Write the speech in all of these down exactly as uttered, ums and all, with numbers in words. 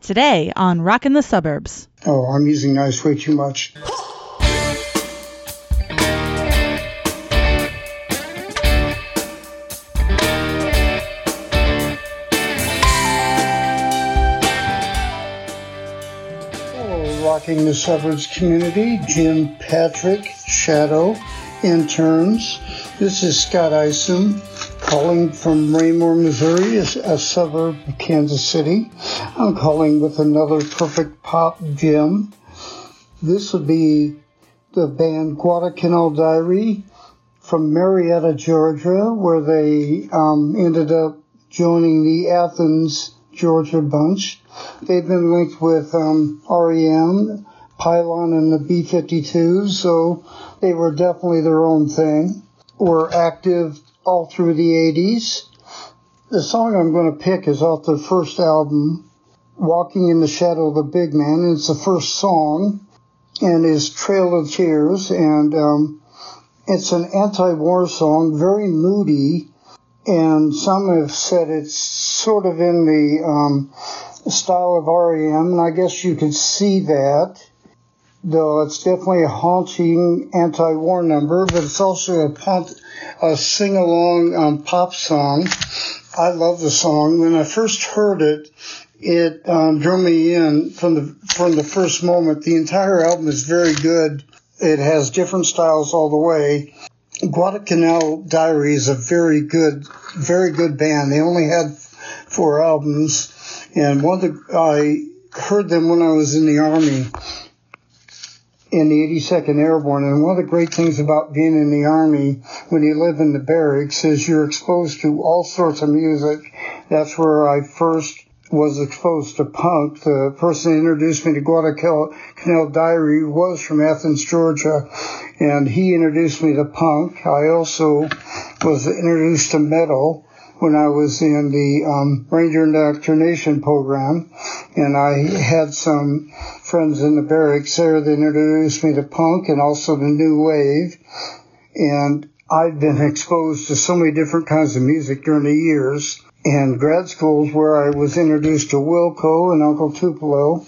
Today on Rockin' the Suburbs. Oh, I'm using nice way too much. Hello, Rocking the Suburbs community. Jim, Patrick, Shadow, interns. This is Scott Isom, calling from Raymore, Missouri, a suburb of Kansas City. I'm calling with another perfect pop gem. This would be the band Guadalcanal Diary from Marietta, Georgia, where they um, ended up joining the Athens, Georgia bunch. They've been linked with um, R E M, Pylon, and the B fifty-twos, so they were definitely their own thing. Were active all through the eighties. The song I'm going to pick is off their first album, Walking in the Shadow of the Big Man, and it's the first song, and is Trail of Tears, and um, it's an anti-war song, very moody, and some have said it's sort of in the um, style of R E M, and I guess you could see that, though it's definitely a haunting anti-war number, but it's also a, pop, a sing-along um, pop song. I love the song. When I first heard it, it um, drew me in from the from the first moment. The entire album is very good. It has different styles all the way. Guadalcanal Diary is a very good, very good band. They only had four albums, and one of the, I heard them when I was in the Army, in the eighty-second Airborne, and one of the great things about being in the Army when you live in the barracks is you're exposed to all sorts of music. That's where I first was exposed to punk. The person who introduced me to Guadalcanal Diary was from Athens, Georgia, and he introduced me to punk. I also was introduced to metal when I was in the um, Ranger Indoctrination program, and I had some friends in the barracks there that introduced me to punk and also the new wave, and I'd been exposed to so many different kinds of music during the years. And grad schools where I was introduced to Wilco and Uncle Tupelo.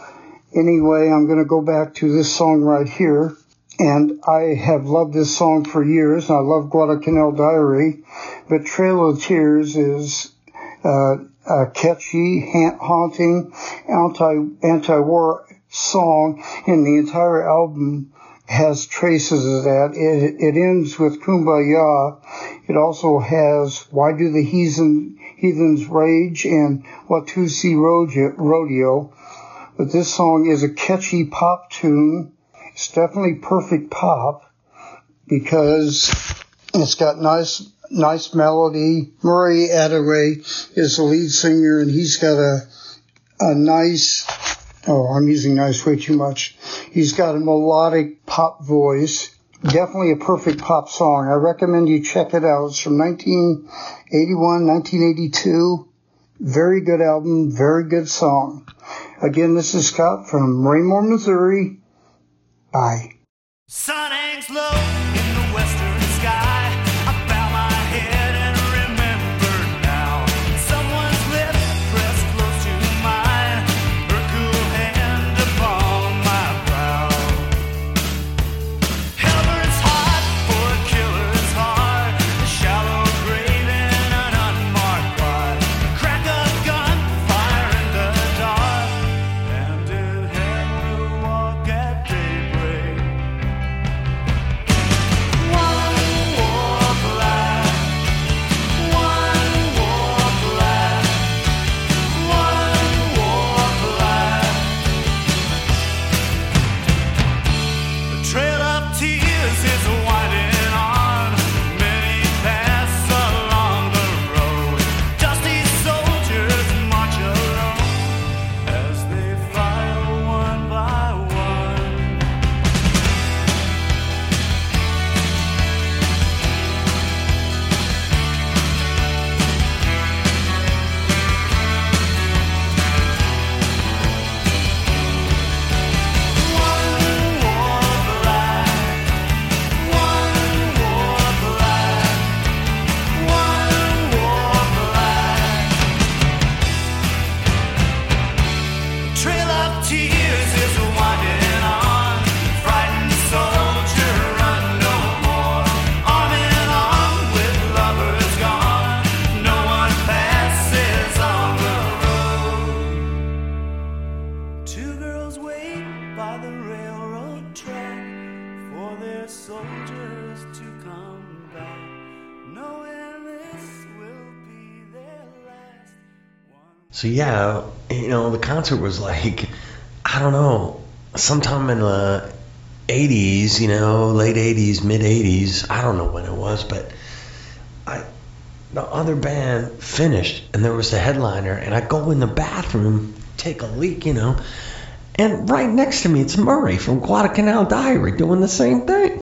Anyway, I'm going to go back to this song right here. And I have loved this song for years. I love Guadalcanal Diary. But Trail of Tears is uh, a catchy, haunting, anti, anti-war song. And the entire album has traces of that. It, it ends with Kumbaya. It also has Why Do the Heathen, Heathens Rage and Watusi Rodeo. But this song is a catchy pop tune. It's definitely perfect pop because it's got nice, nice melody. Murray Adaway is the lead singer, and he's got a, a nice, oh, I'm using nice way too much. He's got a melodic pop voice. Definitely a perfect pop song. I recommend you check it out. It's from nineteen eighty-one, nineteen eighty-two. Very good album, very good song. Again, this is Scott from Raymore, Missouri. Bye. Sun hangs low in the western sky. I bow my head and remember now. Someone's lips pressed close to mine. Her cool hand upon my brow. Hell burns hot for a killer's heart. A shallow grave in an unmarked plot. A crack of gun, fire in the dark. And to hell we'll walk at daybreak. So yeah, you know, the concert was like, I don't know, sometime in the eighties, you know, late eighties, mid eighties. I don't know when it was, but I the other band finished, and there was the headliner, and I go in the bathroom, take a leak, you know, and right next to me it's Murray from Guadalcanal Diary doing the same thing.